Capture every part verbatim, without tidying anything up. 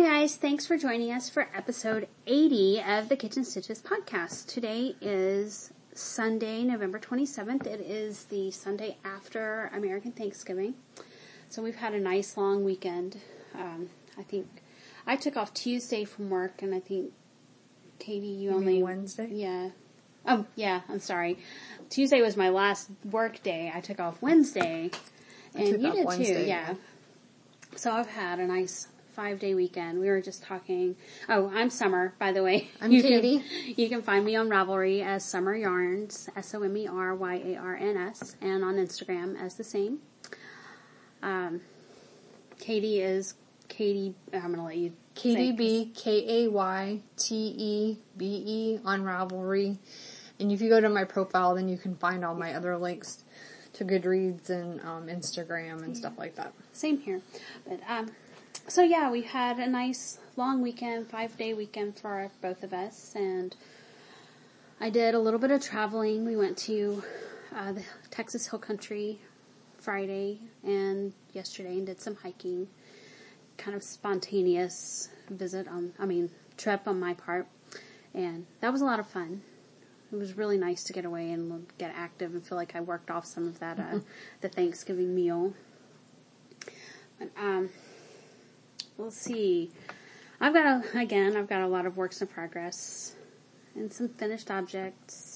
guys, thanks for joining us for episode eighty of the Kitchen Stitches podcast. Today is Sunday, November twenty-seventh. It is the Sunday after American Thanksgiving. So we've had a nice long weekend. Um, I think I took off Tuesday from work, and I think, Katie, you, you only... mean Wednesday? Yeah. Oh, yeah, I'm sorry. Tuesday was my last work day. I took off Wednesday. I and took you off did Wednesday, too, yeah. yeah. So I've had a nice five-day weekend. We were just talking. Oh, I'm Summer, by the way. I'm you Katie. Can, you can find me on Ravelry as Summer Yarns, S O M E R Y A R N S, and on Instagram as the same. Um, Katie is Katie. I'm going to let you. Katie say, B, K A Y T E B E on Ravelry. And if you go to my profile, then you can find all my other links to Goodreads and um, Instagram and yeah. stuff like that. Same here. But, um, so yeah, we had a nice long weekend, five day weekend for both of us, and I did a little bit of traveling. We went to uh, the Texas Hill Country Friday and yesterday and did some hiking. Kind of spontaneous visit on, I mean, trip on my part, and that was a lot of fun. It was really nice to get away and get active and feel like I worked off some of that, uh, the Thanksgiving meal. But, um, we'll see. I've got, a, again, I've got a lot of works in progress and some finished objects.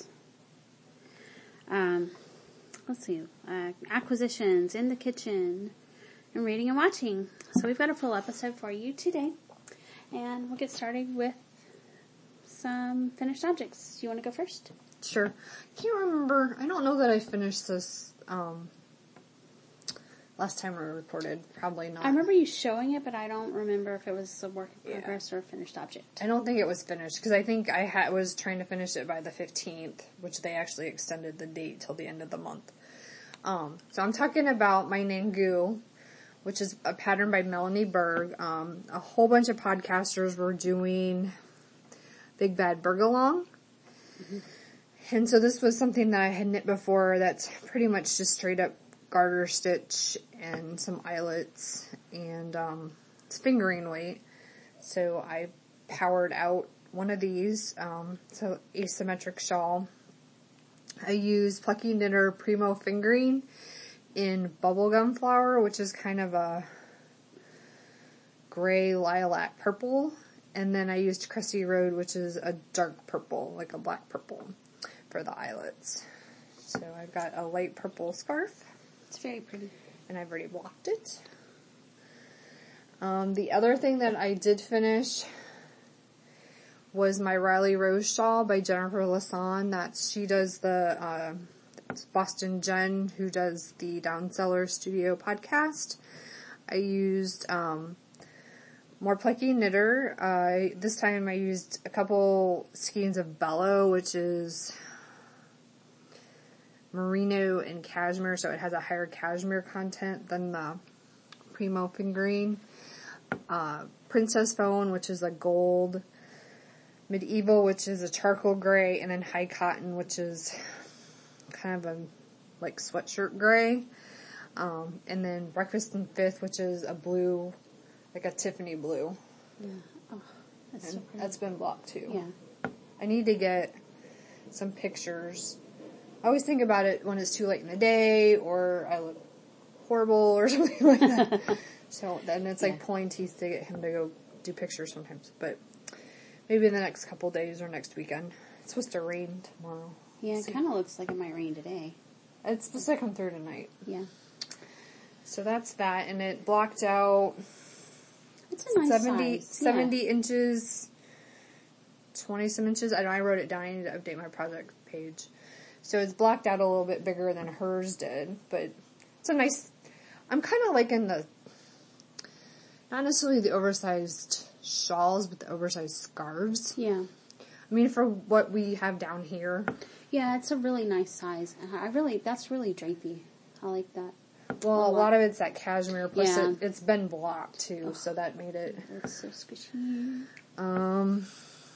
Um, let's see, uh, acquisitions in the kitchen and reading and watching. So we've got a full episode for you today. And we'll get started with some finished objects. Do you want to go first? Sure. I can't remember. I don't know that I finished this um, last time we recorded. Probably not. I remember you showing it, but I don't remember if it was a work in progress yeah. or a finished object. I don't think it was finished, because I think I ha- was trying to finish it by the fifteenth, which they actually extended the date till the end of the month. Um, so I'm talking about my Nangu, which is a pattern by Melanie Berg. Um, a whole bunch of podcasters were doing Big Bad Burgalong. Mm-hmm. And so this was something that I had knit before that's pretty much just straight up garter stitch and some eyelets, and um, it's fingering weight. So I powered out one of these. Um, so asymmetric shawl. I used Plucky Knitter Primo Fingering in Bubblegum Flower, which is kind of a gray lilac purple. And then I used Crusty Road, which is a dark purple, like a black purple, for the eyelets. So I've got a light purple scarf. It's very pretty. And I've already blocked it. Um, the other thing that I did finish was my Riley Rose shawl by Jennifer Lasan. That she does the, uh, it's Boston Jen, who does the Downseller Studio podcast. I used, um, more Plucky Knitter. Uh, this time I used a couple skeins of Bellow, which is merino and cashmere, so it has a higher cashmere content than the Primo Fingering. Uh, Princess Phone, which is a gold. Medieval, which is a charcoal gray, and then High Cotton, which is kind of a, like, sweatshirt gray. Um, and then Breakfast and Fifth, which is a blue, like a Tiffany blue. Yeah. Oh, that's so pretty. That's been blocked too. Yeah. I need to get some pictures. I always think about it when it's too late in the day, or I look horrible, or something like that. So then it's like yeah. pulling teeth to get him to go do pictures sometimes. But maybe in the next couple days or next weekend. It's supposed to rain tomorrow. Yeah, it kind of looks like it might rain today. It's supposed to come through tonight. Yeah. So that's that, and it blocked out it's a nice seventy, size. seventy Yeah. inches, twenty some inches. I know I wrote it down. I need to update my project page. So it's blocked out a little bit bigger than hers did, but it's a nice, I'm kind of liking the, not necessarily the oversized shawls, but the oversized scarves. Yeah. I mean, for what we have down here. Yeah, it's a really nice size. I really, that's really drapey. I like that. Well, a, a lot. lot of it's that cashmere, plus yeah. it, it's been blocked too, oh. so that made it. It's so squishy. Um,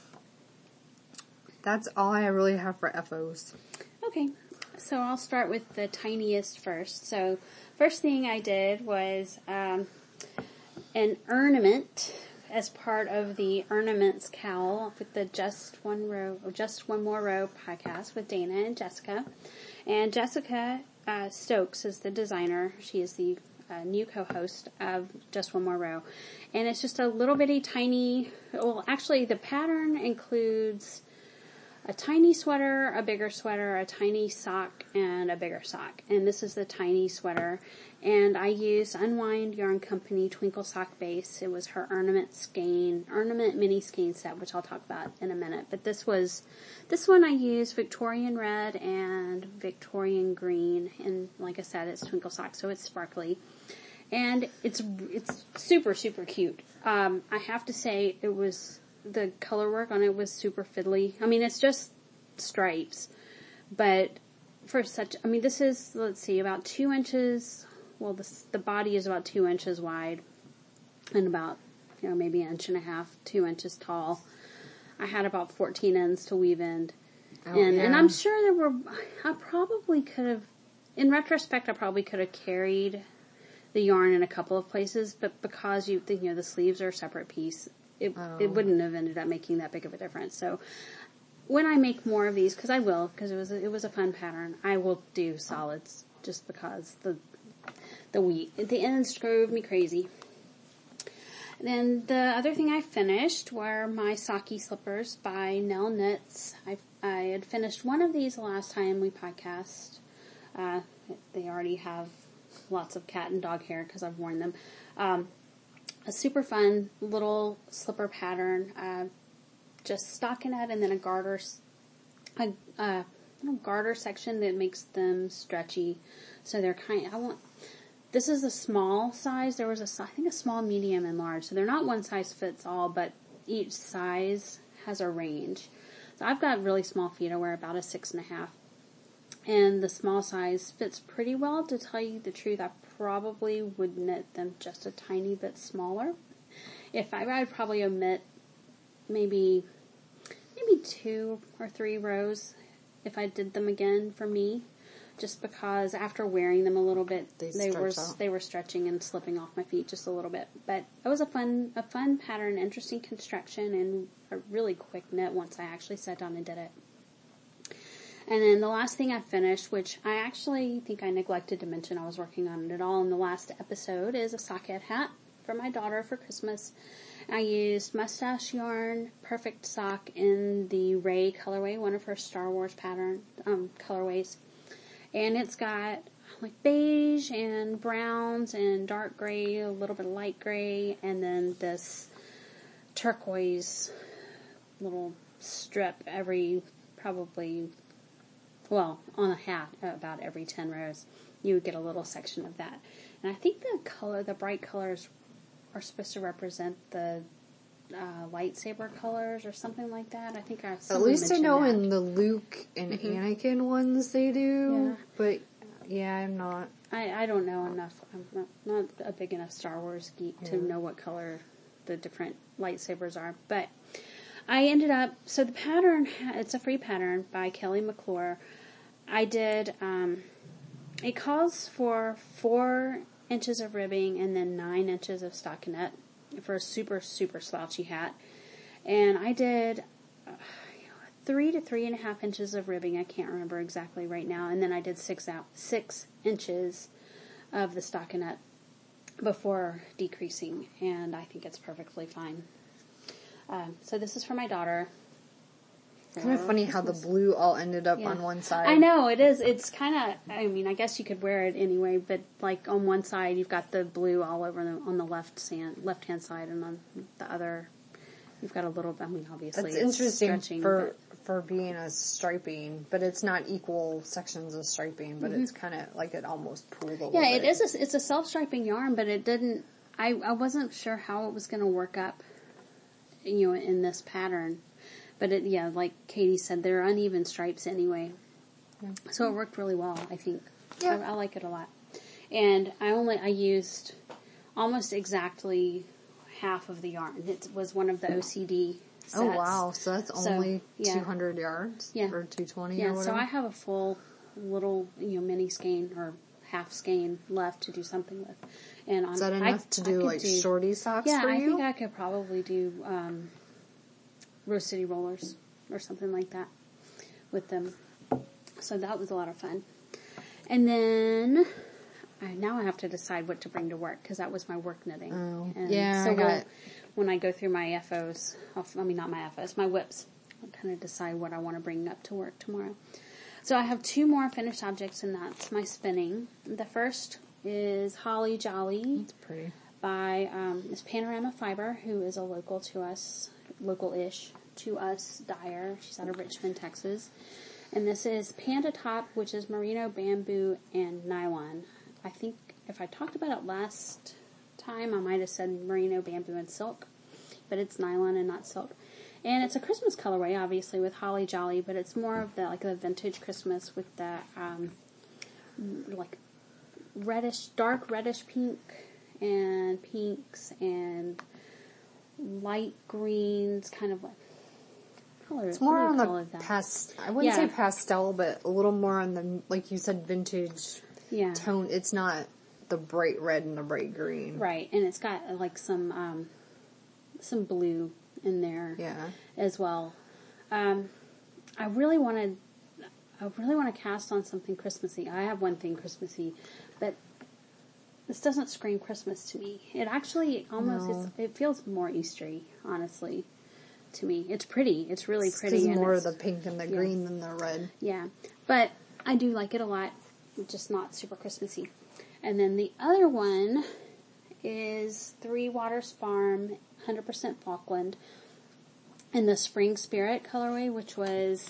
that's all I really have for F Os. Okay, so I'll start with the tiniest first. So, first thing I did was um, an ornament. as part of the Ornaments Cowl with the Just One Row, or Just One More Row podcast with Dana and Jessica. And Jessica uh, Stokes is the designer. She is the uh, new co-host of Just One More Row. And it's just a little bitty tiny, well, actually the pattern includes a tiny sweater, a bigger sweater, a tiny sock, and a bigger sock. And this is the tiny sweater. And I used Unwind Yarn Company Twinkle Sock Base. It was her ornament skein, ornament mini skein set, which I'll talk about in a minute. But this was, this one I used Victorian red and Victorian green. And like I said, it's Twinkle Sock, so it's sparkly. And it's, it's super, super cute. Um, I have to say it was, the color work on it was super fiddly. I mean, it's just stripes, but for such, I mean, this is, let's see, about two inches, well, this, the body is about two inches wide and about, you know, maybe an inch and a half, two inches tall. I had about fourteen ends to weave in. Oh, and, yeah. and I'm sure there were, I probably could have, in retrospect, I probably could have carried the yarn in a couple of places, but because you think, you know, the sleeves are a separate piece, It, oh. it wouldn't have ended up making that big of a difference. So when I make more of these, because I will, because it was a, it was a fun pattern, I will do solids just because the the wheat the ends drove me crazy. And then the other thing I finished were my Saki slippers by Nell Knits. I I had finished one of these the last time we podcast. Uh, they already have lots of cat and dog hair because I've worn them. Um, A super fun little slipper pattern, uh, just stockinette and then a garter, a, a garter section that makes them stretchy. So they're kind of, I want, this is a small size. There was a, I think a small, medium, and large. So they're not one size fits all, but each size has a range. So I've got really small feet. I wear about a six and a half. And the small size fits pretty well. To tell you the truth, I probably would knit them just a tiny bit smaller. If I, I'd probably omit maybe, maybe two or three rows if I did them again for me. Just because after wearing them a little bit, they, they were out. they were stretching and slipping off my feet just a little bit. But it was a fun a fun pattern, interesting construction, and a really quick knit once I actually sat down and did it. And then the last thing I finished, which I actually think I neglected to mention, I was working on it at all in the last episode, is a socket hat for my daughter for Christmas. I used Mustache Yarn Perfect Sock in the Ray colorway, one of her Star Wars pattern um, colorways. And it's got like beige and browns and dark gray, a little bit of light gray, and then this turquoise little strip every probably... Well, on a hat, about every ten rows, you would get a little section of that. And I think the color, the bright colors, are supposed to represent the uh, lightsaber colors or something like that. I think I At least I know that. In the Luke and mm-hmm. Anakin ones they do, yeah. But yeah, I'm not. I, I don't know enough. I'm not, not a big enough Star Wars geek yeah. to know what color the different lightsabers are. But I ended up, so the pattern, it's a free pattern by Kelly McClure. I did, um, it calls for four inches of ribbing and then nine inches of stockinette for a super, super slouchy hat. And I did uh, three to three and a half inches of ribbing. I can't remember exactly right now. And then I did six out, six inches of the stockinette before decreasing. And I think it's perfectly fine. Um, so this is for my daughter. It's kind of funny how the blue all ended up yeah. on one side. I know, it is. It's kind of, I mean, I guess you could wear it anyway, but like on one side you've got the blue all over the, on the left sand, left-hand side, and on the other you've got a little, I mean, obviously That's it's interesting stretching, for, for being a striping, but it's not equal sections of striping, but mm-hmm. it's kind of like it almost pooled a little yeah, bit. it is. A, it's a self-striping yarn, but it didn't, I, I wasn't sure how it was going to work up, you know, in this pattern. But it, yeah, like Katie said, they're uneven stripes anyway. Mm-hmm. So it worked really well, I think. Yeah. I, I like it a lot. And I only, I used almost exactly half of the yarn. It was one of the O C D sets. Oh, wow. So that's only so, yeah. two hundred yards? Yeah. Or two twenty yeah, or whatever? Yeah, so I have a full little, you know, mini skein or half skein left to do something with. And on, Is that enough I, to do like do, shorty socks yeah, for you? Yeah, I think I could probably do um, Rose City rollers or something like that with them. So that was a lot of fun. And then I, now I have to decide what to bring to work because that was my work knitting. Oh, and yeah, so I got we'll, when I go through my F Os, I mean not my F Os, my whips, I'll kind of decide what I want to bring up to work tomorrow. So I have two more finished objects, and that's my spinning. The first is Holly Jolly. That's pretty. By um, Miss Panorama Fiber, who is a local to us, local-ish to us dyer. She's out of Richmond, Texas. And this is Panda Top, which is merino, bamboo, and nylon. I think if I talked about it last time, I might have said merino, bamboo, and silk. But it's nylon and not silk. And it's a Christmas colorway, obviously, with Holly Jolly, but it's more of the like the vintage Christmas with the um, like reddish, dark reddish pink and pinks and light greens, kind of like color. It's more on the past. I wouldn't yeah. say pastel, but a little more on the, like you said, vintage yeah. tone. It's not the bright red and the bright green, right? And it's got like some um, some blue in there, yeah, as well. Um, I really wanted, I really want to cast on something Christmassy. I have one thing Christmassy, but this doesn't scream Christmas to me. It actually almost, no. is, it feels more Eastery, honestly, to me. It's pretty. It's really it's pretty. It's more of the pink and the yeah. green than the red. Yeah. But I do like it a lot, just not super Christmassy. And then the other one is Three Waters Farm, one hundred percent Falkland, in the Spring Spirit colorway, which was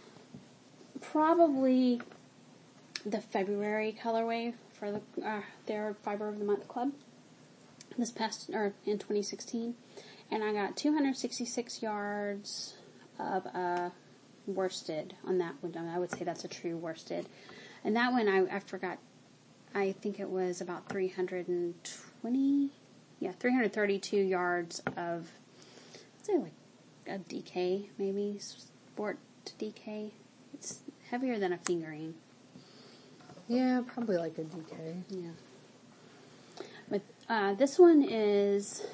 probably the February colorway for the uh, their Fiber of the Month Club this past or in twenty sixteen, and I got two hundred sixty-six yards of uh, worsted on that one. I would say that's a true worsted, and that one I, I forgot. I think it was about three hundred twenty, yeah, three hundred thirty-two yards of, I'd say like a D K, maybe, sport D K. It's heavier than a fingering. Yeah, probably like a D K. Yeah. But uh, this one is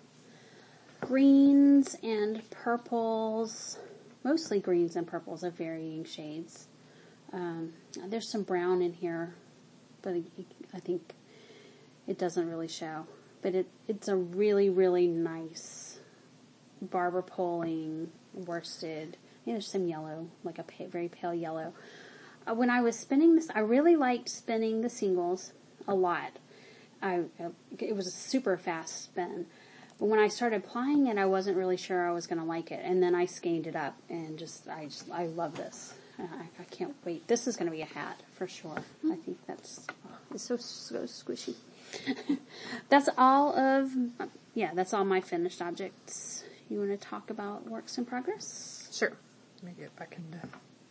greens and purples, mostly greens and purples of varying shades. Um, there's some brown in here, but I think it doesn't really show. But it it's a really, really nice barber poling worsted. You know, there's some yellow, like a pa- very pale yellow. Uh, when I was spinning this, I really liked spinning the singles a lot. I uh, it was a super fast spin. But when I started applying it, I wasn't really sure I was going to like it. And then I skeined it up and just, I just, I love this. I, I can't wait. This is going to be a hat for sure. I think that's, oh, it's so, so squishy. That's all of, yeah, that's all my finished objects. You want to talk about works in progress? Sure. Let me get back into.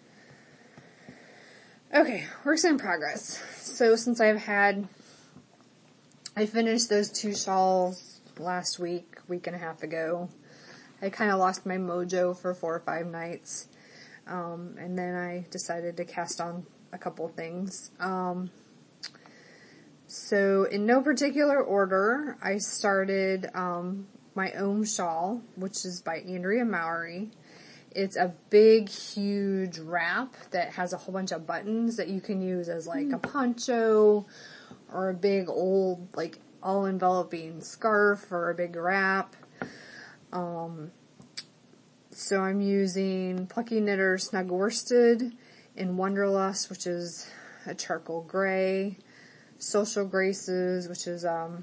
Okay, works in progress. So since I've had, I finished those two shawls last week, week and a half ago. I kind of lost my mojo for four or five nights. Um, and then I decided to cast on a couple things. Um, so in no particular order, I started, um, my own shawl, which is by Andrea Mowry. It's a big, huge wrap that has a whole bunch of buttons that you can use as like a poncho or a big old, like, all-enveloping scarf or a big wrap. Um, so I'm using Plucky Knitter Snug Worsted in Wonderlust, which is a charcoal gray. Social Graces, which is, um,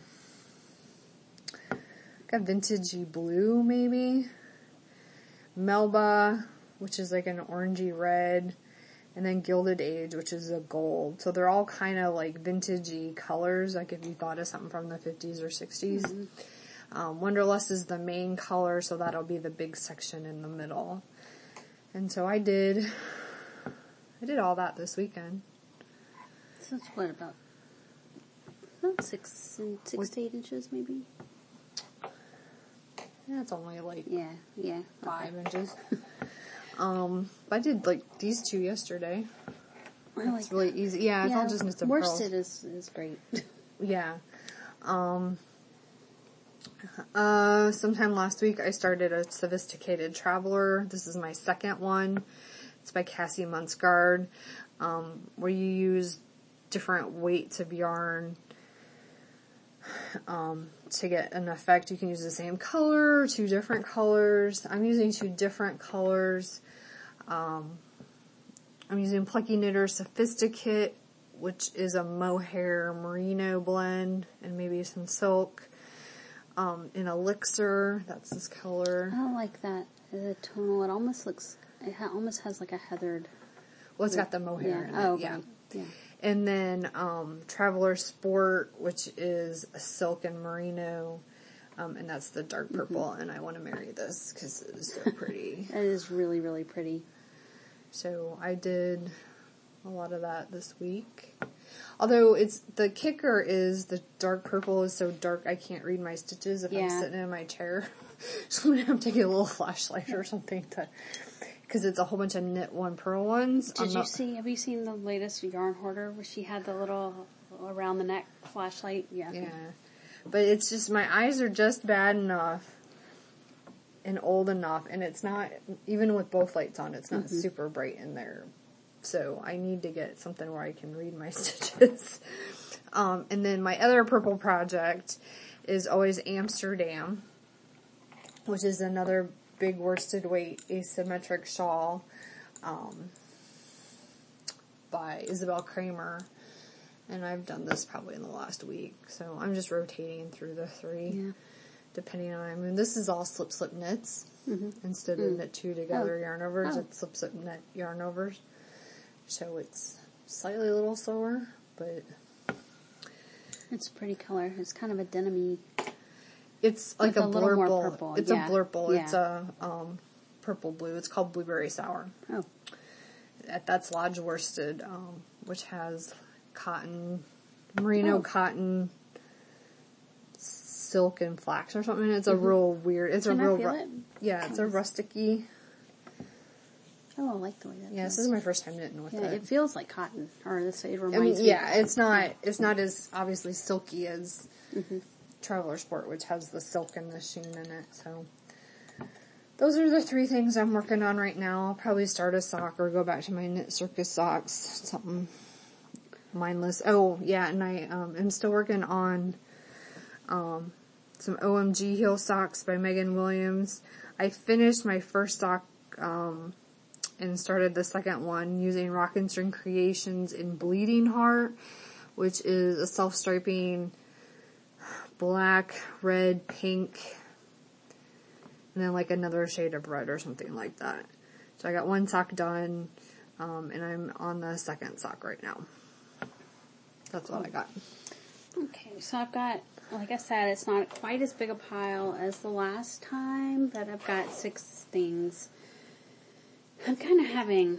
like a vintagey blue, maybe. Melba, which is like an orangey red, and then Gilded Age, which is a gold. So they're all kind of like vintagey colors, like if you thought of something from the fifties or sixties. Mm-hmm. Um, Wonderlust is the main color, so that'll be the big section in the middle. And so I did, I did all that this weekend. So it's what, about, about six, six what? to eight inches maybe? Yeah, it's only like yeah, yeah, five okay. inches. um, I did like these two yesterday. I like it's really that. easy. Yeah, it's yeah, all just knits and worsted pearls. is, is great. Yeah. Um, uh, sometime last week I started a Sophisticated Traveler. This is my second one. It's by Cassie Munsgard, um, where you use different weights of yarn, um, to get an effect. You can use the same color, or two different colors. I'm using two different colors. Um, I'm using Plucky Knitter Sophisticate, which is a mohair merino blend, and maybe some silk. Um, in Elixir, that's this color. I don't like that. The tonal, it almost looks, it ha- almost has like a heathered. Well, it's got the mohair Yeah. in it, Oh, yeah. right. Yeah. And then, um, Traveler Sport, which is a silk and merino, um, and that's the dark purple, mm-hmm. and I want to marry this, because it is so pretty. It is really, really pretty. So, I did a lot of that this week. Although it's, the kicker is the dark purple is so dark I can't read my stitches if yeah. I'm sitting in my chair. So I'm going to take a little flashlight or something to, because it's a whole bunch of knit one purl ones. Did you see, have you seen the latest Yarn Hoarder where she had the little around the neck flashlight? Yeah. Yeah. But it's just, my eyes are just bad enough and old enough, and it's not, even with both lights on, it's not mm-hmm. super bright in there. So I need to get something where I can read my stitches. Um, and then my other purple project is always Amsterdam, which is another big worsted weight asymmetric shawl, um, by Isabel Kramer. And I've done this probably in the last week. So I'm just rotating through the three, yeah. depending on, I mean, this is all slip slip knits. Mm-hmm. Instead of mm. knit two together oh. yarn overs, oh. it's slip slip knit yarn overs. So it's slightly a little slower, but it's a pretty color. It's kind of a denim-y. It's like a, a blurple. Purple. It's yeah. a blurple. Yeah. It's a um, purple blue. It's called Blueberry Sour. Oh. That, that's Lodge worsted, um, which has cotton, merino oh. cotton, silk and flax or something. It's mm-hmm. a real weird. It's Can a real. I feel Ru- it? Yeah, it's a rusticy. Oh, I like the way that Yeah, feels. This is my first time knitting with yeah, it. It feels like cotton, or this it reminds I mean, me. yeah, it's not. It's not as obviously silky as mm-hmm. Traveler Sport, which has the silk and the sheen in it. So those are the three things I'm working on right now. I'll probably start a sock or go back to my Knit Circus socks. Something mindless. Oh yeah, and I um, am still working on um, some O M G heel socks by Megan Williams. I finished my first sock. Um, and started the second one using Rock and String Creations in Bleeding Heart, which is a self-striping black, red, pink, and then like another shade of red or something like that. So I got one sock done, um, and I'm on the second sock right now. That's what I got. Okay, so I've got, like I said, it's not quite as big a pile as the last time, but I've got six things. I'm kind of having,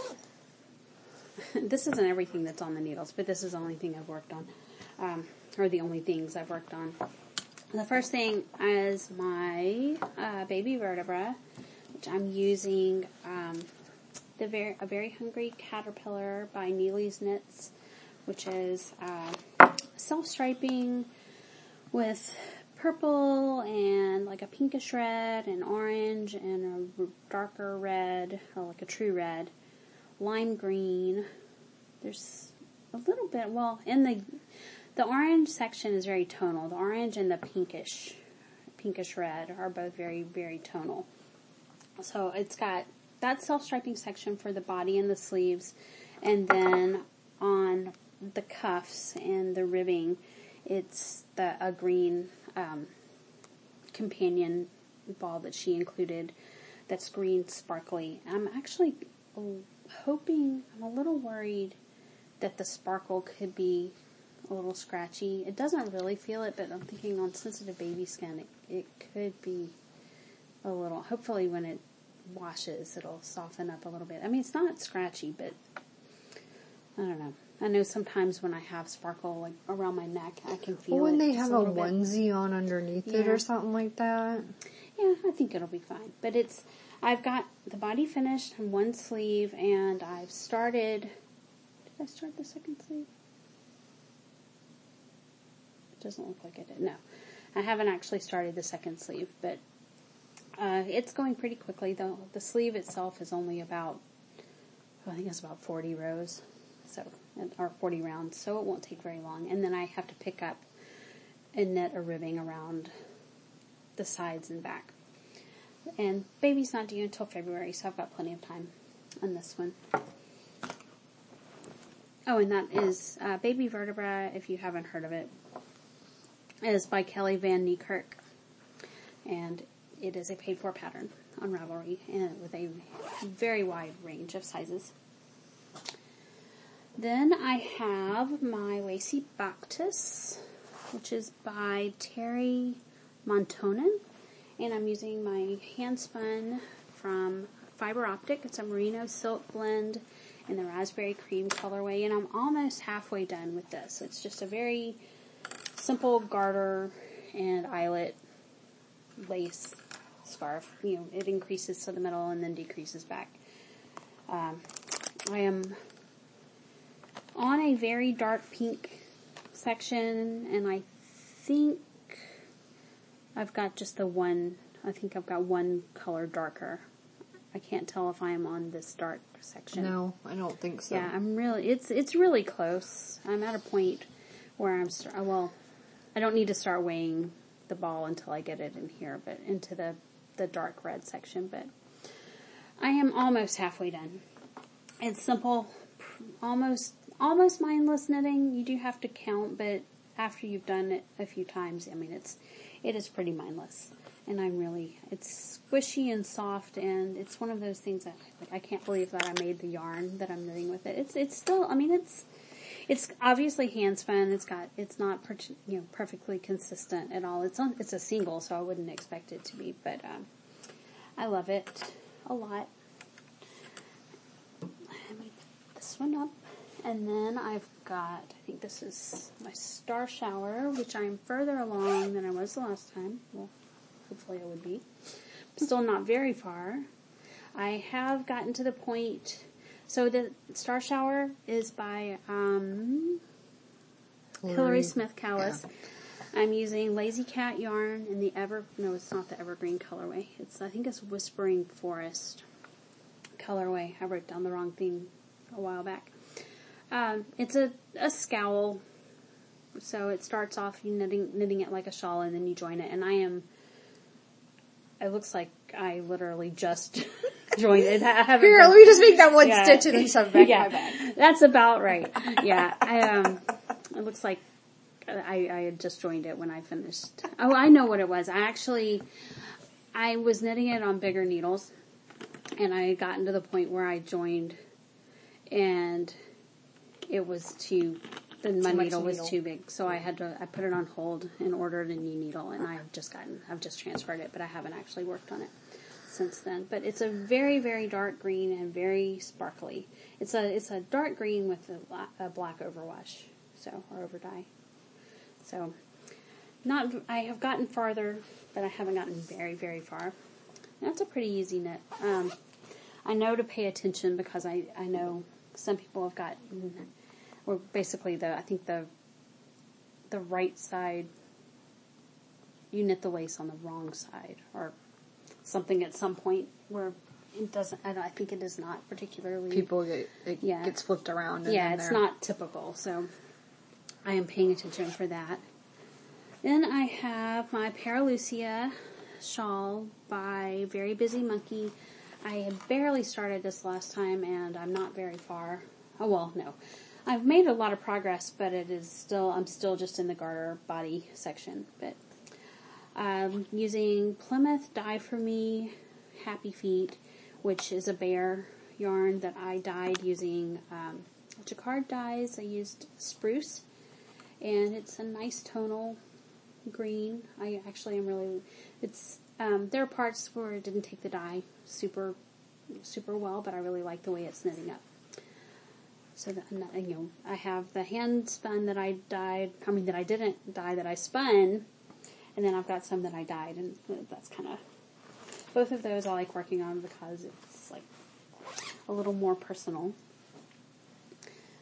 this isn't everything that's on the needles, but this is the only thing I've worked on, um, or the only things I've worked on. The first thing is my uh, baby vertebra, which I'm using um, the very, a Very Hungry Caterpillar by Neely's Knits, which is uh, self-striping with purple and like a pinkish red and orange and a darker red, or like a true red, lime green. There's a little bit, well, in the the orange section is very tonal. The orange and the pinkish pinkish red are both very, very tonal. So it's got that self-striping section for the body and the sleeves, and then on the cuffs and the ribbing, it's the a green um, companion ball that she included that's green sparkly. I'm actually hoping, I'm a little worried that the sparkle could be a little scratchy. It doesn't really feel it, but I'm thinking on sensitive baby skin, it, it could be a little, hopefully when it washes, it'll soften up a little bit. I mean, it's not scratchy, but I don't know. I know sometimes when I have sparkle like around my neck, I can feel well, when it. they have a, a bit. onesie on underneath yeah. it or something like that. Yeah, I think it'll be fine. But it's, I've got the body finished on one sleeve, and I've started Did I start the second sleeve? It doesn't look like I did. No. I haven't actually started the second sleeve, but uh, it's going pretty quickly, though. The sleeve itself is only about, I think it's about forty rows, so or forty rounds, so it won't take very long. And then I have to pick up and knit a ribbing around the sides and back. And baby's not due until February, so I've got plenty of time on this one. Oh, and that is uh, Baby Vertebra, if you haven't heard of it. It is by Kelly Van Niekerk, and it is a paid-for pattern on Ravelry, and with a very wide range of sizes. Then I have my Lacy Bactus, which is by Terry Montonen, and I'm using my hand spun from Fiber Optic. It's a merino silk blend in the raspberry cream colorway, and I'm almost halfway done with this. It's just a very simple garter and eyelet lace scarf. You know, it increases to the middle and then decreases back. Um, I am on a very dark pink section, and I think I've got just the one, I think I've got one color darker. I can't tell if I am on this dark section. No, I don't think so. Yeah, I'm really, it's, it's really close. I'm at a point where I'm, start, well, I don't need to start weighing the ball until I get it in here, but into the, the dark red section, but I am almost halfway done. It's simple, almost, almost mindless knitting. You do have to count, but after you've done it a few times, I mean, it's, it is pretty mindless. And I'm really, it's squishy and soft, and it's one of those things that, like, I can't believe that I made the yarn that I'm knitting with it. It's, it's still, I mean, it's, it's obviously hand spun. It's got, it's not, per, you know, perfectly consistent at all. It's on, it's a single, so I wouldn't expect it to be, but, um, I love it a lot. Let me put this one up. And then I've got, I think this is my Star Shower, which I'm further along than I was the last time. Well, hopefully I would be. Still not very far. I have gotten to the point, so the Star Shower is by um, Hillary Smith Callis. Yeah. I'm using Lazy Cat yarn in the ever, no, it's not the Evergreen colorway. It's, I think it's Whispering Forest colorway. I wrote down the wrong thing a while back. Um, it's a, a scowl, so it starts off you knitting, knitting it like a shawl, and then you join it, and I am, it looks like I literally just joined it. I haven't Here, been, let me just make that one yeah, stitch and then shove it back yeah, in my bag. That's about right. Yeah, I, um, it looks like I, I had just joined it when I finished. Oh, I know what it was. I actually, I was knitting it on bigger needles, and I had gotten to the point where I joined, and it was too, then my needle was too big, so I had to, I put it on hold and ordered a new needle, and I've just gotten, I've just transferred it, but I haven't actually worked on it since then. But it's a very, very dark green and very sparkly. It's a, it's a dark green with a, a black overwash, so, or over dye. So, not, I have gotten farther, but I haven't gotten very, very far. That's a pretty easy knit. Um, I know to pay attention because I, I know some people have got, or basically the, I think the, the right side, you knit the lace on the wrong side, or something at some point where it doesn't, I, don't, I think it is not particularly. People get, it yeah. gets flipped around. And yeah, then it's they're... not typical, so I am paying attention for that. Then I have my Paralucia shawl by Very Busy Monkey. I had barely started this last time, and I'm not very far. Oh, well, no. I've made a lot of progress, but it is still, I'm still just in the garter body section. But I'm using Plymouth Dye For Me Happy Feet, which is a bear yarn that I dyed using um, jacquard dyes. I used spruce, and it's a nice tonal green. I actually am really, it's, um, there are parts where it didn't take the dye super, super well, but I really like the way it's knitting up. So that, you know, I have the hand spun that I dyed, I mean that I didn't dye, that I spun, and then I've got some that I dyed, and that's kind of, both of those I like working on because it's like a little more personal.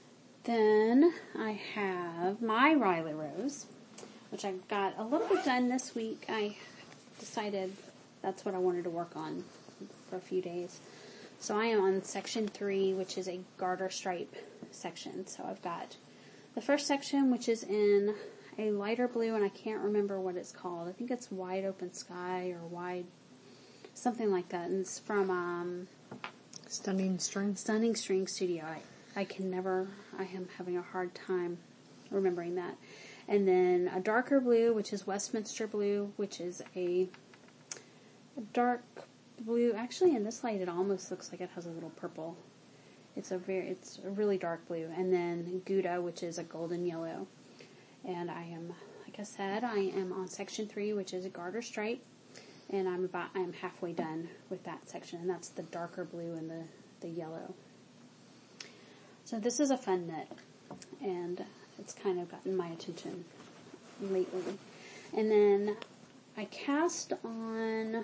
Then I have my Riley Rose, which I got a little bit done this week. I decided that's what I wanted to work on for a few days. So I am on section three, which is a garter stripe section. So I've got the first section, which is in a lighter blue, and I can't remember what it's called. I think it's Wide Open Sky or Wide, something like that. And it's from um, Stunning String. Stunning String Studio. I, I can never, I am having a hard time remembering that. And then a darker blue, which is Westminster Blue, which is a, a dark blue. Actually, in this light, it almost looks like it has a little purple. It's a very, it's a really dark blue. And then Gouda, which is a golden yellow. And I am, like I said, I am on section three, which is a garter stripe. And I'm about, I'm halfway done with that section. And that's the darker blue and the, the yellow. So this is a fun knit. And it's kind of gotten my attention lately. And then I cast on,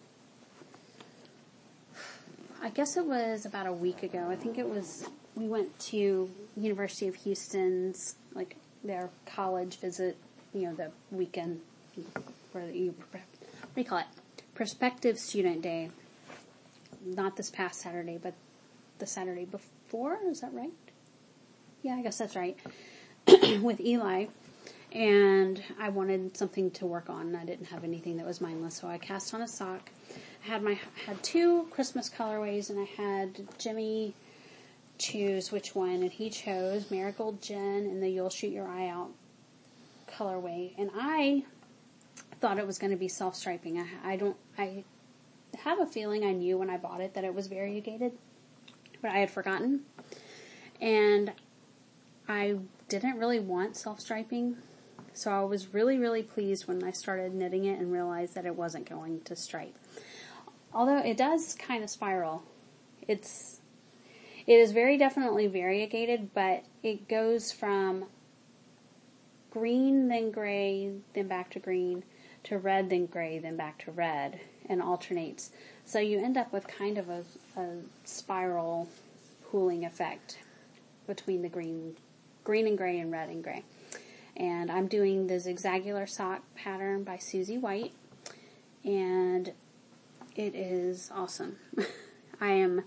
I guess it was about a week ago. I think it was, we went to University of Houston's, like, their college visit, you know, the weekend, where you, what do you call it? Prospective Student Day. Not this past Saturday, but the Saturday before, is that right? Yeah, I guess that's right. With Eli. And I wanted something to work on, and I didn't have anything that was mindless, so I cast on a sock. I had my had two Christmas colorways, and I had Jimmy choose which one, and he chose Marigold Gin and the You'll Shoot Your Eye Out colorway. And I thought it was going to be self-striping. I, I don't, I have a feeling I knew when I bought it that it was variegated, but I had forgotten. And I didn't really want self-striping, so I was really, really pleased when I started knitting it and realized that it wasn't going to stripe. Although it does kind of spiral. It's, it is very definitely variegated, but it goes from green, then gray, then back to green, to red, then gray, then back to red, and alternates. So you end up with kind of a, a spiral pooling effect between the green, green and gray and red and gray. And I'm doing the Zigzagular Sock pattern by Susie White, and it is awesome. I am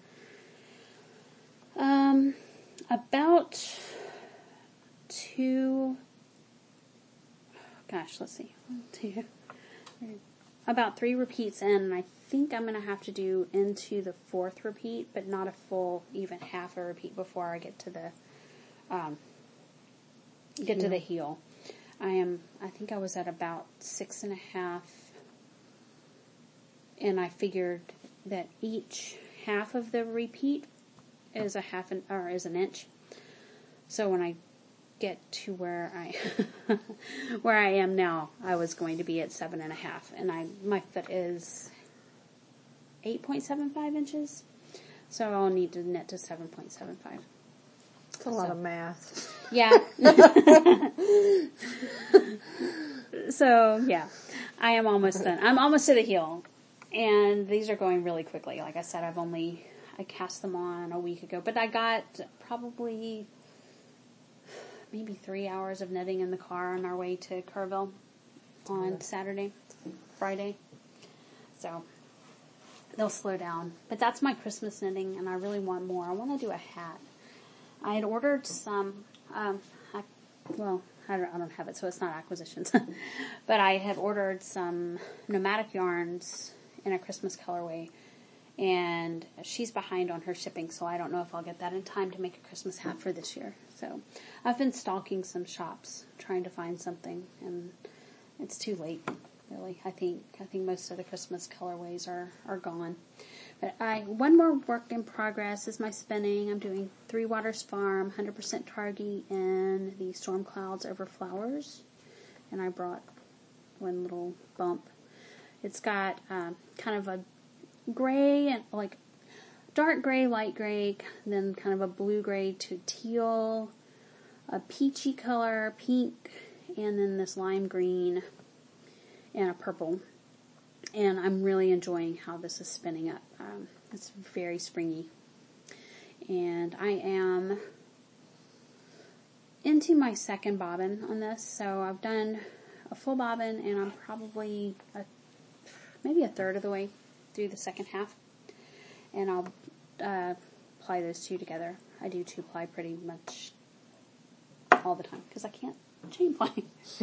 um, about two, gosh, let's see, two, about three repeats in, and I think I'm going to have to do into the fourth repeat, but not a full, even half a repeat before I get to the, um, get heel. to the heel. I am, I think I was at about six and a half, and I figured that each half of the repeat is a half an, or is an inch. So when I get to where I, where I am now, I was going to be at seven and a half, and I, my foot is eight point seven five inches. So I'll need to knit to seven point seven five. It's a lot so, of math. Yeah. So, yeah. I am almost done. I'm almost to the heel. And these are going really quickly. Like I said, I've only, I cast them on a week ago. But I got probably maybe three hours of knitting in the car on our way to Kerrville on Saturday, Friday. So, they'll slow down. But that's my Christmas knitting, and I really want more. I want to do a hat. I had ordered some, um, I, well, I don't, I don't have it, so it's not acquisitions. But I had ordered some nomadic yarns in a Christmas colorway, and she's behind on her shipping, so I don't know if I'll get that in time to make a Christmas hat for this year. So I've been stalking some shops, trying to find something, and it's too late, really. I think I think most of the Christmas colorways are, are gone. But I, one more work in progress is my spinning. I'm doing Three Waters Farm, one hundred percent Targhee in the Storm Clouds Over Flowers. And I brought one little bump. It's got um, kind of a gray, and like dark gray, light gray, then kind of a blue gray to teal, a peachy color, pink, and then this lime green and a purple. And I'm really enjoying how this is spinning up. Um, it's very springy. And I am into my second bobbin on this, so I've done a full bobbin, and I'm probably a, maybe a third of the way through the second half, and I'll uh, ply those two together. I do two ply pretty much all the time because I can't chain ply.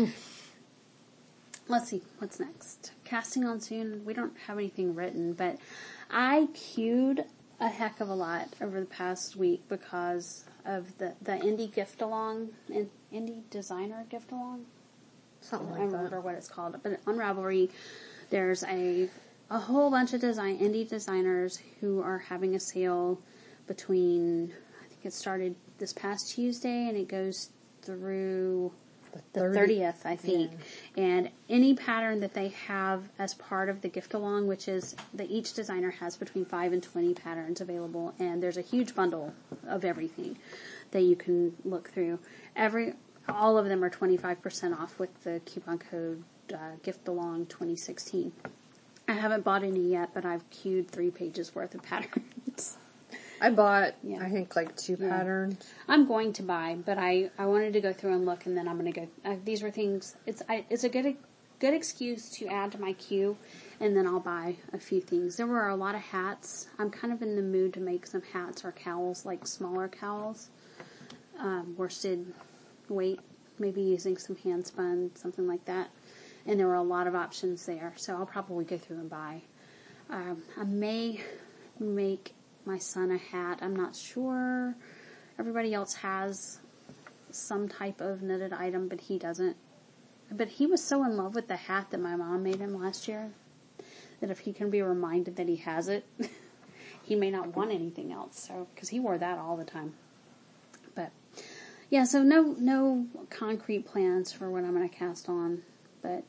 Let's see, what's next? Casting on soon. We don't have anything written, but I queued a heck of a lot over the past week because of the, the indie gift along, indie designer gift along. Something like I don't that. remember what it's called, but on Ravelry, there's a a whole bunch of design indie designers who are having a sale between, I think it started this past Tuesday and it goes through the thirtieth, I think. Yeah. And any pattern that they have as part of the gift along, which is that each designer has between five and twenty patterns available, and there's a huge bundle of everything that you can look through. Every all of them are twenty-five percent off with the coupon code uh, gift along twenty sixteen. I haven't bought any yet, but I've queued three pages worth of patterns. I bought, yeah. I think, like two yeah. patterns. I'm going to buy, but I, I wanted to go through and look, and then I'm going to go. Uh, these were things. It's I, it's a good good excuse to add to my queue, and then I'll buy a few things. There were a lot of hats. I'm kind of in the mood to make some hats or cowls, like smaller cowls, um, worsted weight, maybe using some hand spun, something like that. And there were a lot of options there, so I'll probably go through and buy. Um, I may make my son a hat. I'm not sure. Everybody else has some type of knitted item, but he doesn't. But he was so in love with the hat that my mom made him last year that if he can be reminded that he has it, he may not want anything else. So, because he wore that all the time. But yeah, so no no concrete plans for what I'm going to cast on, but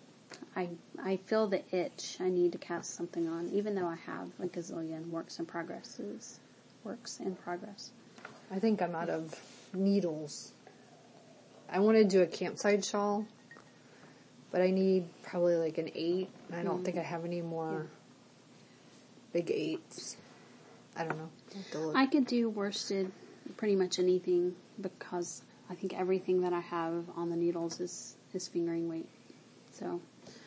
I I feel the itch. I need to cast something on, even though I have a gazillion works in progresses, works in progress. I think I'm out of needles. I want to do a campsite shawl, but I need probably like an eight. And I don't mm. think I have any more yeah. big eights. I don't know. I could do worsted pretty much anything because I think everything that I have on the needles is, is fingering weight. So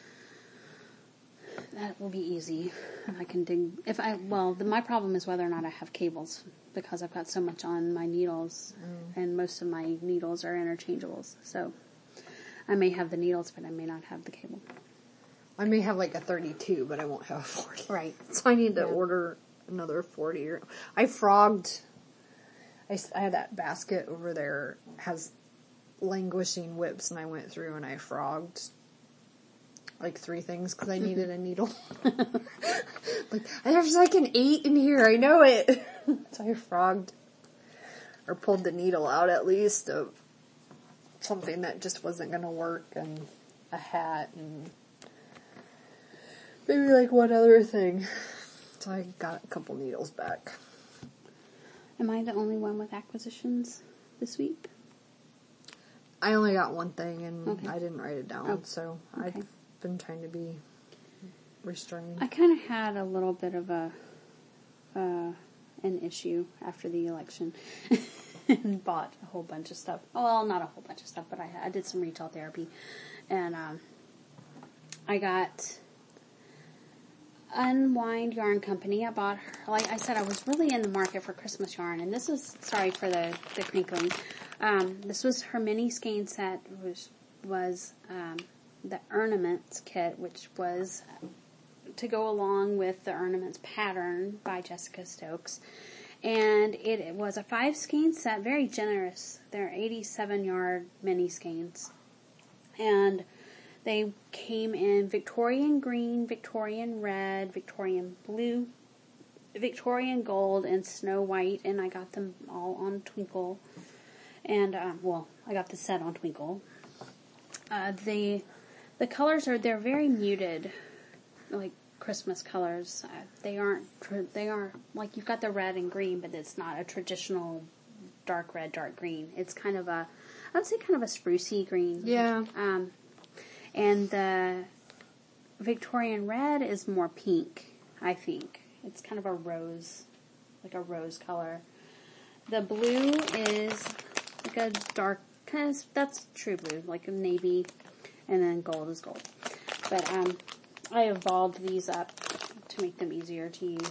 that will be easy. If I can dig, if I, well, the, my problem is whether or not I have cables because I've got so much on my needles mm. and most of my needles are interchangeables. So I may have the needles, but I may not have the cable. I may have like a thirty-two, but I won't have a forty. Right. So I need to yeah. order another forty. Or, I frogged, I, I had that basket over there, has languishing whips, and I went through and I frogged like three things because I needed a needle. Like, there's like an eight in here, I know it. So I frogged, or pulled the needle out at least of something that just wasn't going to work, and a hat, and maybe like one other thing. So I got a couple needles back. Am I the only one with acquisitions this week? I only got one thing, and okay. I didn't write it down, oh. so okay. I've been trying to be restrained. I kind of had a little bit of a uh, an issue after the election and bought a whole bunch of stuff. Well, not a whole bunch of stuff, but I, I did some retail therapy, and um, I got Unwind Yarn Company. I bought her, like I said, I was really in the market for Christmas yarn, and this is, sorry for the, the crinkling. Um, this was her mini skein set, which was um, the ornaments kit, which was to go along with the ornaments pattern by Jessica Stokes. And it, it was a five skein set, very generous. They're eighty-seven yard mini skeins. And they came in Victorian green, Victorian red, Victorian blue, Victorian gold, and snow white. And I got them all on Twinkle. And, um, well, I got the set on Twinkle. Uh, the, the colors are, they're very muted, like Christmas colors. Uh, they aren't, they aren't, like you've got the red and green, but it's not a traditional dark red, dark green. It's kind of a, I would say kind of a sprucey green. Yeah. Um, and the Victorian red is more pink, I think. It's kind of a rose, like a rose color. The blue is like a dark because that's true blue, like a navy, and then gold is gold. But um, I evolved these up to make them easier to use.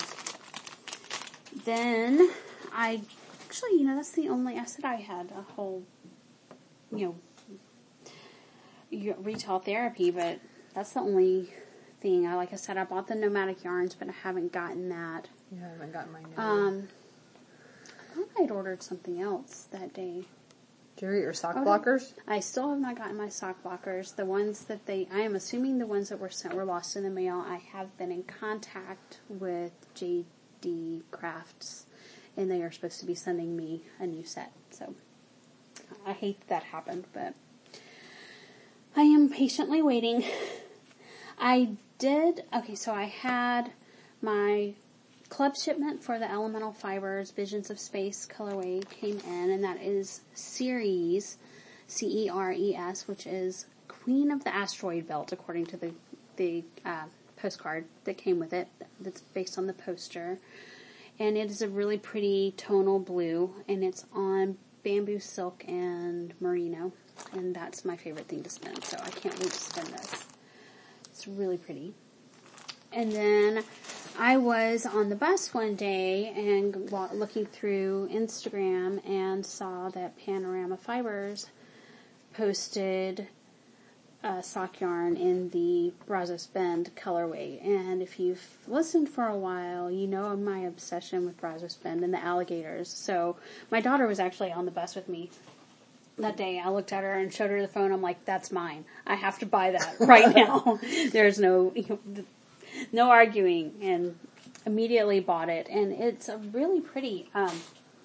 Then I, actually, you know, that's the only, I said I had a whole, you know, retail therapy, but that's the only thing. I, like I said, I bought the Nomadic Yarns, but I haven't gotten that. You haven't gotten mine yet. Um, I thought I'd ordered something else that day. Did you get your sock oh, blockers? I still have not gotten my sock blockers. The ones that they, I am assuming the ones that were sent were lost in the mail. I have been in contact with J D Crafts, and they are supposed to be sending me a new set. So I hate that that happened, but I am patiently waiting. I did, okay, so I had my club shipment for the Elemental Fibers Visions of Space colorway came in, and that is Ceres, C E R E S, which is Queen of the Asteroid Belt, according to the the uh, postcard that came with it. That's based on the poster, and it is a really pretty tonal blue, and it's on bamboo silk and merino, and that's my favorite thing to spin. So I can't wait to spin this. It's really pretty. And then I was on the bus one day and looking through Instagram and saw that Panorama Fibers posted a sock yarn in the Brazos Bend colorway. And if you've listened for a while, you know my obsession with Brazos Bend and the alligators. So my daughter was actually on the bus with me that day. I looked at her and showed her the phone. I'm like, that's mine. I have to buy that right now. There's no... You know, no arguing, and immediately bought it, and it's a really pretty, um,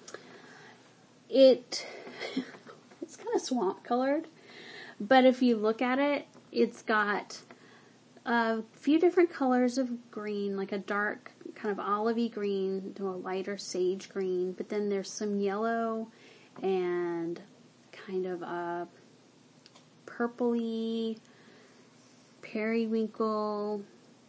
it, it's kind of swamp colored, but if you look at it, it's got a few different colors of green, like a dark kind of olivey green to a lighter sage green, but then there's some yellow and kind of a purpley periwinkle.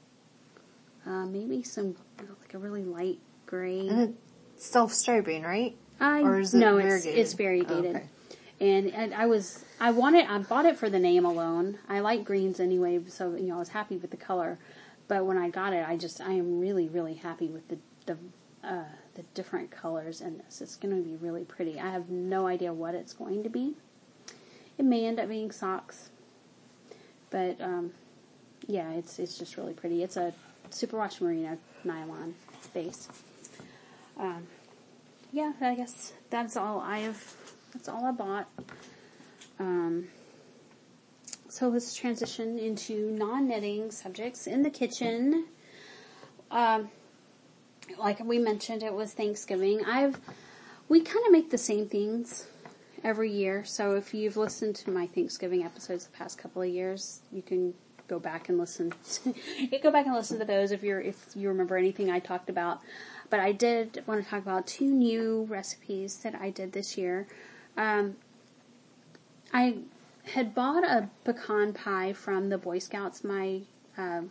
Uh, maybe some, like a really light gray. And it's self-striping, right? I, or is it no, variegated? it's, it's variegated. Oh, okay. And, and I was, I wanted, I bought it for the name alone. I like greens anyway, so, you know, I was happy with the color. But when I got it, I just, I am really, really happy with the, the, uh, the different colors in this. It's going to be really pretty. I have no idea what it's going to be. It may end up being socks. But, um, yeah, it's, it's just really pretty. It's a superwash merino nylon base. Um, yeah, I guess that's all I have, that's all I bought. Um, so let's transition into non-knitting subjects in the kitchen. Um, like we mentioned, it was Thanksgiving. I've, we kind of make the same things every year. So if you've listened to my Thanksgiving episodes the past couple of years, you can go back and listen. You go back and listen to those if you're if you remember anything I talked about. But I did want to talk about two new recipes that I did this year. Um, I had bought a pecan pie from the Boy Scouts. My uh,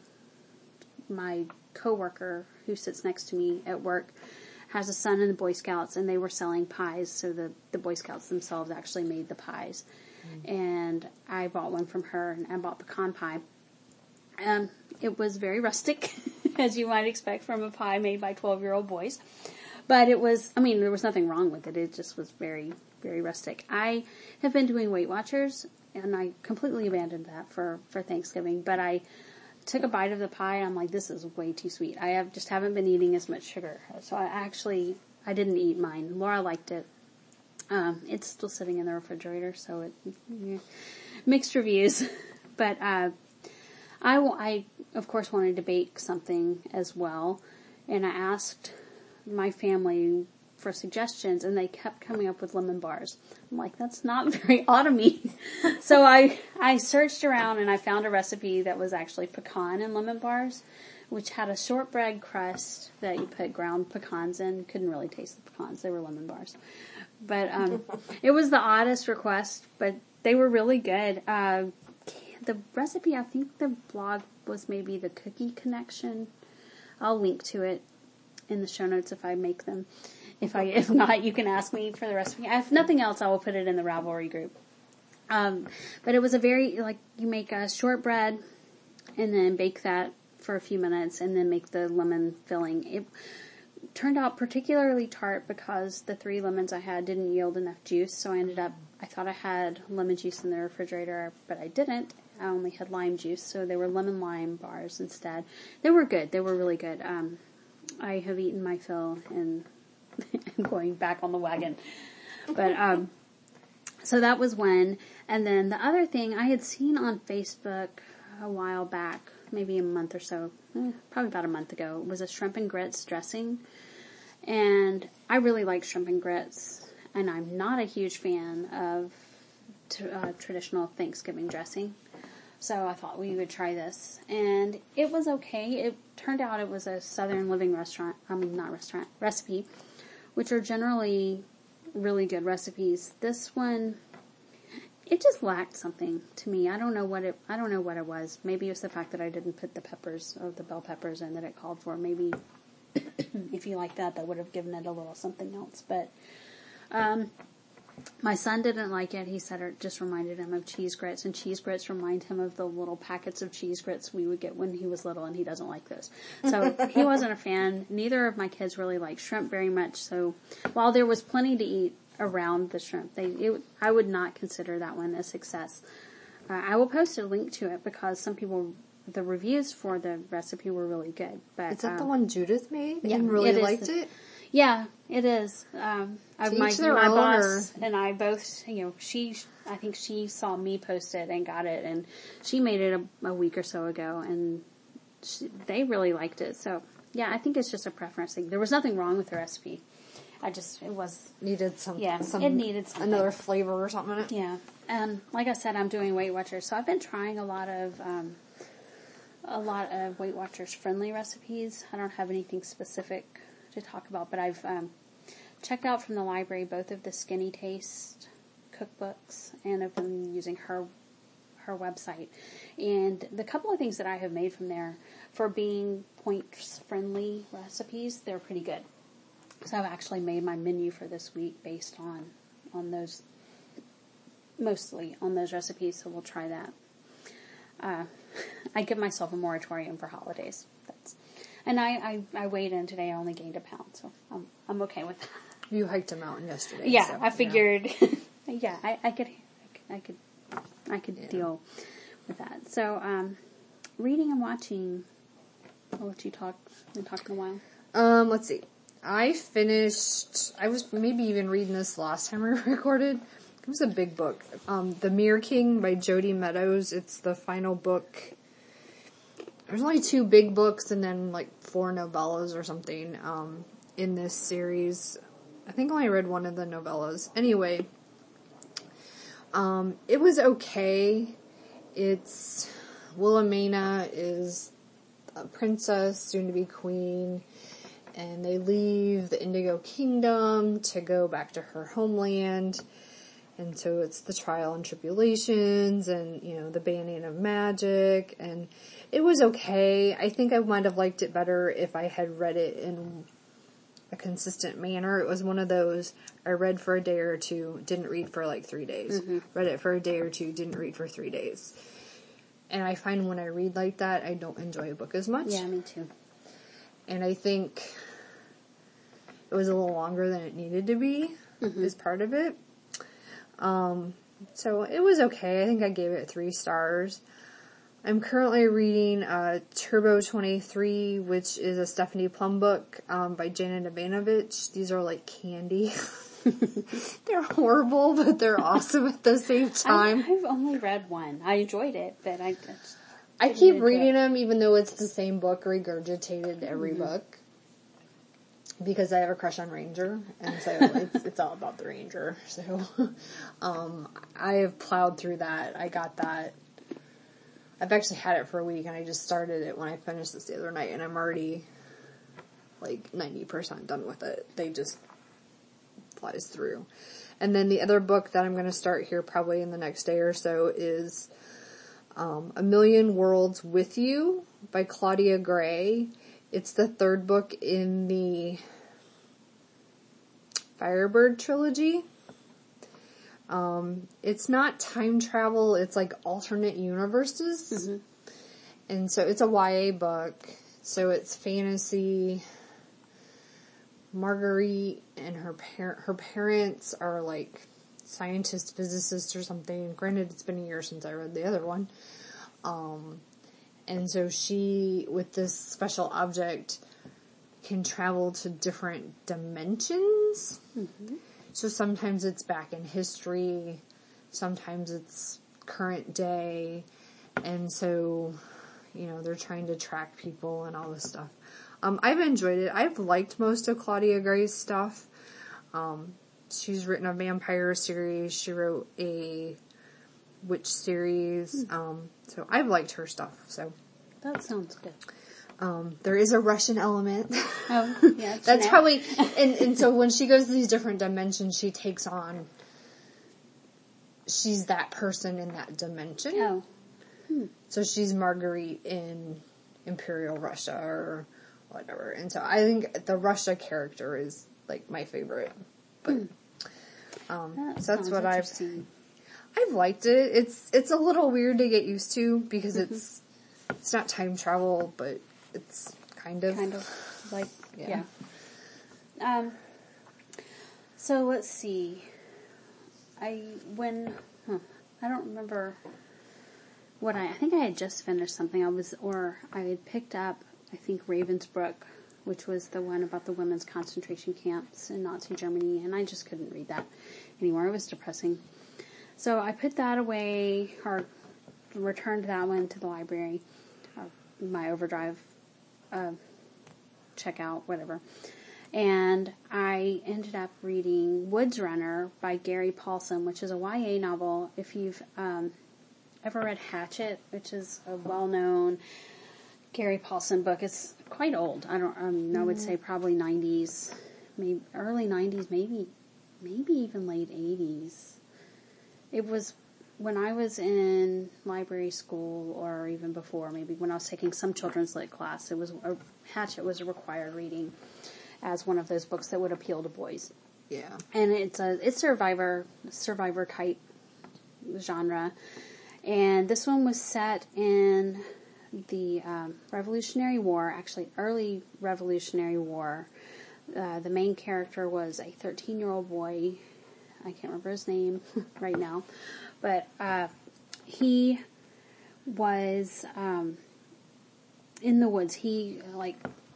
my coworker who sits next to me at work has a son in the Boy Scouts, and they were selling pies. So the the Boy Scouts themselves actually made the pies, mm. and I bought one from her, and I bought pecan pie. Um, it was very rustic, as you might expect from a pie made by twelve-year-old boys. But it was, I mean, there was nothing wrong with it. It just was very, very rustic. I have been doing Weight Watchers, and I completely abandoned that for, for Thanksgiving. But I took a bite of the pie, and I'm like, this is way too sweet. I have just haven't been eating as much sugar. So I actually, I didn't eat mine. Laura liked it. Um, it's still sitting in the refrigerator, so it, yeah, mixed reviews. But, uh, I, I, of course, wanted to bake something as well, and I asked my family for suggestions, and they kept coming up with lemon bars. I'm like, that's not very odd of me. So I, I searched around, and I found a recipe that was actually pecan and lemon bars, which had a shortbread crust that you put ground pecans in. Couldn't really taste the pecans. They were lemon bars. But um, it was the oddest request, but they were really good. Uh, The recipe, I think the blog was maybe the Cookie Connection. I'll link to it in the show notes if I make them. If I, if not, you can ask me for the recipe. If nothing else, I will put it in the Ravelry group. Um, but it was a very, like, you make a shortbread and then bake that for a few minutes and then make the lemon filling. It turned out particularly tart because the three lemons I had didn't yield enough juice, so I ended up, I thought I had lemon juice in the refrigerator, but I didn't. I only had lime juice, so they were lemon lime bars instead. They were good. They were really good. Um, I have eaten my fill and I'm going back on the wagon. But, um, so that was one. And then the other thing I had seen on Facebook a while back, maybe a month or so, eh, probably about a month ago, was a shrimp and grits dressing. And I really like shrimp and grits, and I'm not a huge fan of t- uh, traditional Thanksgiving dressing. So I thought we would try this. And it was okay. It turned out it was a Southern Living restaurant, I mean not restaurant, recipe, which are generally really good recipes. This one, it just lacked something to me. I don't know what it, I don't know what it was. Maybe it was the fact that I didn't put the peppers or the bell peppers in that it called for. Maybe if you like that, that would have given it a little something else. But, um, my son didn't like it. He said it just reminded him of cheese grits, and cheese grits remind him of the little packets of cheese grits we would get when he was little, and he doesn't like those. So he wasn't a fan. Neither of my kids really like shrimp very much. So while there was plenty to eat around the shrimp, they it, I would not consider that one a success. Uh, I will post a link to it because some people, the reviews for the recipe were really good. But is that um, the one Judith made yeah, and really it liked the, it? Yeah, it is. Um, I, my their my own, boss or? and I both, you know, she, I think she saw me post it and got it, and she made it a, a week or so ago, and she, they really liked it. So, yeah, I think it's just a preference thing. There was nothing wrong with the recipe. I just, it was... Needed some, yeah, some it needed something. Another flavor or something in it? Yeah. And like I said, I'm doing Weight Watchers, so I've been trying a lot of, um, a lot of Weight Watchers friendly recipes. I don't have anything specific to talk about, but I've, um, checked out from the library both of the Skinny Taste cookbooks, and I've been using her, her website. And the couple of things that I have made from there, for being points friendly recipes, they're pretty good. So I've actually made my menu for this week based on, on those, mostly on those recipes, so we'll try that. Uh, I give myself a moratorium for holidays. That's, and I, I, I weighed in today, I only gained a pound, so I'm, I'm okay with that. You hiked a mountain yesterday. Yeah, so, I figured, you know. yeah, I, I could, I could, I could yeah. deal with that. So, um, reading and watching, I'll let you talk, we'll talk in a while. Um, let's see. I finished, I was maybe even reading this last time we recorded. It was a big book. Um, The Mirror King by Jodi Meadows. It's the final book. There's only two big books and then like four novellas or something, um, in this series. I think I only read one of the novellas. Anyway, um, it was okay. It's, Wilhelmina is a princess, soon to be queen. And they leave the Indigo Kingdom to go back to her homeland. And so it's the trial and tribulations and, you know, the banning of magic. And it was okay. I think I might have liked it better if I had read it in a consistent manner. It was one of those, I read for a day or two, didn't read for like three days. Mm-hmm. Read it for a day or two, didn't read for three days. And I find when I read like that, I don't enjoy a book as much. Yeah, me too. And I think it was a little longer than it needed to be, mm-hmm. is part of it. Um, so it was okay. I think I gave it three stars. I'm currently reading, uh, Turbo twenty-three, which is a Stephanie Plum book, um, by Jana Dabanovich. These are like candy. They're horrible, but they're awesome at the same time. I've, I've only read one. I enjoyed it, but I just... I keep reading them even though it's the same book regurgitated every mm-hmm. book. Because I have a crush on Ranger, and so it's, it's all about the Ranger. So, um, I have plowed through that. I got that. I've actually had it for a week, and I just started it when I finished this the other night, and I'm already, like, ninety percent done with it. They just flies through. And then the other book that I'm going to start here probably in the next day or so is, um, A Million Worlds with You by Claudia Gray. It's the third book in the Firebird trilogy. Um, it's not time travel, it's like alternate universes. Mm-hmm. And so it's a Y A book, so it's fantasy. Marguerite and her par- her parents are like scientists, physicists or something. Granted, it's been a year since I read the other one. Um, and so she, with this special object, can travel to different dimensions. Mm-hmm. So sometimes it's back in history, sometimes it's current day, and so, you know, they're trying to track people and all this stuff. Um, I've enjoyed it. I've liked most of Claudia Gray's stuff. Um, she's written a vampire series. She wrote a witch series. Mm. Um, so I've liked her stuff. So that sounds good. Um, there is a Russian element. Oh, yeah. That's probably, and, and so when she goes to these different dimensions, she takes on, she's that person in that dimension. Oh. Hmm. So she's Marguerite in Imperial Russia or whatever. And so I think the Russia character is like my favorite. But, hmm. um, that so that's what I've, I've liked it. It's, it's a little weird to get used to because mm-hmm. it's, it's not time travel, but it's kind of. Kind of like, yeah. yeah. Um, so let's see. I, when, huh, I don't remember what I, I think I had just finished something. I was, or I had picked up, I think, Ravensbrück, which was the one about the women's concentration camps in Nazi Germany, and I just couldn't read that anymore. It was depressing. So I put that away, or returned that one to the library, or my Overdrive uh, checkout, whatever. And I ended up reading Woods Runner by Gary Paulson, which is a Y A novel. If you've um, ever read Hatchet, which is a well-known Gary Paulson book, it's quite old. I don't um, know. I would say probably nineties, maybe early nineties, maybe, maybe even late eighties. It was when I was in library school, or even before, maybe when I was taking some children's lit class. It was a, Hatchet was a required reading as one of those books that would appeal to boys. Yeah, and it's a it's survivor survivor type genre, and this one was set in the um, Revolutionary War, actually early Revolutionary War. Uh, the main character was a thirteen-year-old boy. I can't remember his name right now, but uh, he was um, in the woods. He like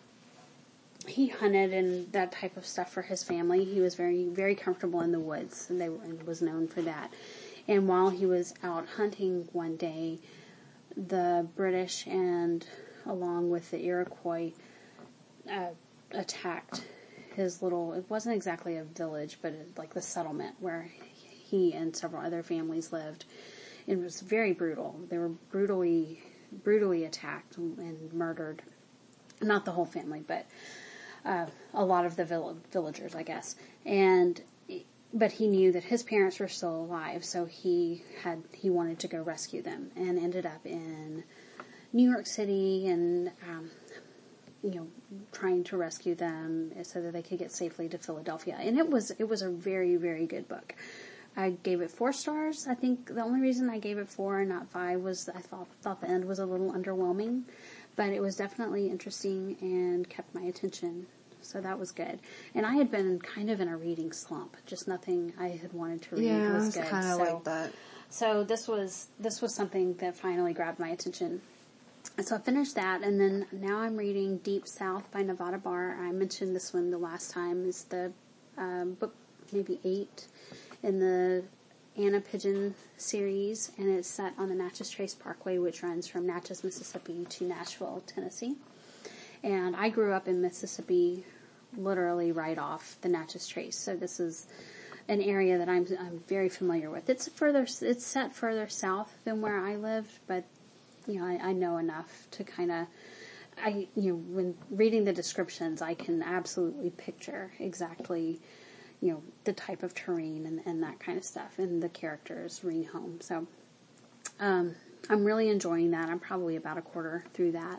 he hunted and that type of stuff for his family. He was very very comfortable in the woods, and they and was known for that. And while he was out hunting one day, the British and along with the Iroquois uh, attacked his little, it wasn't exactly a village, but it, like the settlement where he and several other families lived. It was very brutal. They were brutally, brutally attacked and murdered. Not the whole family, but uh, a lot of the vill- villagers, I guess. And but he knew that his parents were still alive, so he had he wanted to go rescue them, and ended up in New York City and um, you know trying to rescue them so that they could get safely to Philadelphia. And it was it was a very very good book. I gave it four stars. I think the only reason I gave it four and not five was I thought thought the end was a little underwhelming, but it was definitely interesting and kept my attention. So that was good. And I had been kind of in a reading slump. Just nothing I had wanted to read yeah, was good. Yeah, kind of so, like that. So this was, this was something that finally grabbed my attention. And so I finished that, and then now I'm reading Deep South by Nevada Barr. I mentioned this one the last time. Is the um, book maybe eight in the Anna Pigeon series, and it's set on the Natchez Trace Parkway, which runs from Natchez, Mississippi to Nashville, Tennessee. And I grew up in Mississippi, literally right off the Natchez Trace. So this is an area that I'm I'm very familiar with. It's further, it's set further south than where I lived, but you know I, I know enough to kind of, I you know when reading the descriptions, I can absolutely picture exactly, you know the type of terrain and and that kind of stuff, and the characters ring home. So um, I'm really enjoying that. I'm probably about a quarter through that.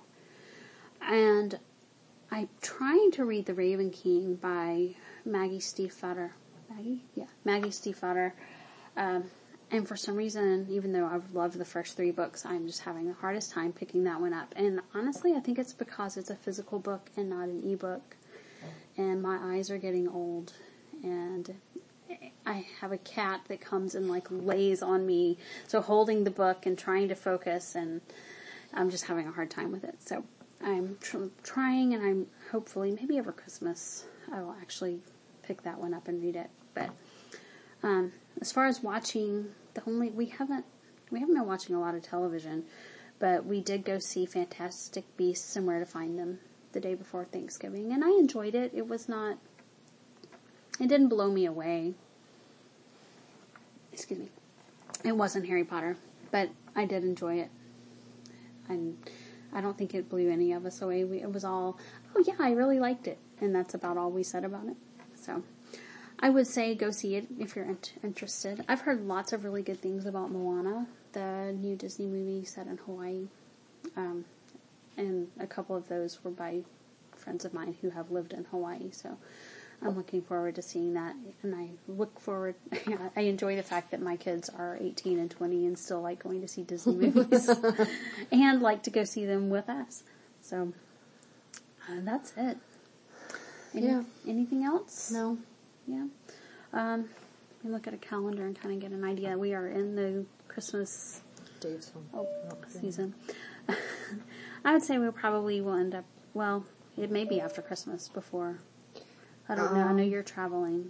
And I'm trying to read The Raven King by Maggie Stiefvater. Maggie? Yeah, Maggie Stiefvater. Um, and for some reason, even though I've loved the first three books, I'm just having the hardest time picking that one up. And honestly, I think it's because it's a physical book and not an ebook. And my eyes are getting old. And I have a cat that comes and like lays on me. So holding the book and trying to focus, and I'm just having a hard time with it. So I'm tr- trying, and I'm hopefully, maybe over Christmas, I will actually pick that one up and read it. But um, as far as watching, the only we haven't we haven't been watching a lot of television, but we did go see Fantastic Beasts and Where to Find Them the day before Thanksgiving, and I enjoyed it. It was not, it didn't blow me away. Excuse me. It wasn't Harry Potter, but I did enjoy it. And I don't think it blew any of us away. We, it was all, oh yeah, I really liked it. And that's about all we said about it. So I would say go see it if you're in- interested. I've heard lots of really good things about Moana, the new Disney movie set in Hawaii. Um, and a couple of those were by friends of mine who have lived in Hawaii. So I'm looking forward to seeing that, and I look forward, I enjoy the fact that my kids are eighteen and twenty and still like going to see Disney movies and like to go see them with us. So, uh, that's it. Any, yeah. Anything else? No. Yeah. Um, let me look at a calendar and kind of get an idea. We are in the Christmas Dave's home. oh, season. I would say we probably will end up, well, it may be after Christmas before. I don't um, know. I know you're traveling.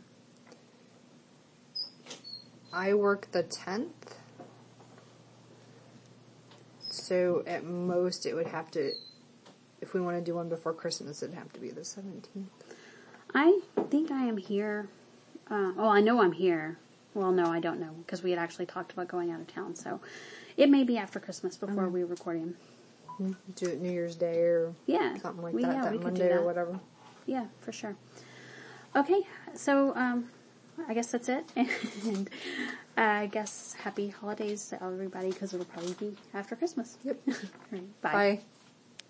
I work the tenth. So at most it would have to, if we want to do one before Christmas, it'd have to be the seventeenth. I think I am here. Uh, oh, I know I'm here. Well, no, I don't know, because we had actually talked about going out of town. So it may be after Christmas before mm-hmm. we record him. Do it New Year's Day or yeah. something like we, that, yeah, that we could Monday do that. or whatever. Yeah, for sure. Okay, so um, I guess that's it. And uh, I guess happy holidays to everybody, because it'll probably be after Christmas. Yep. All right, bye. Bye.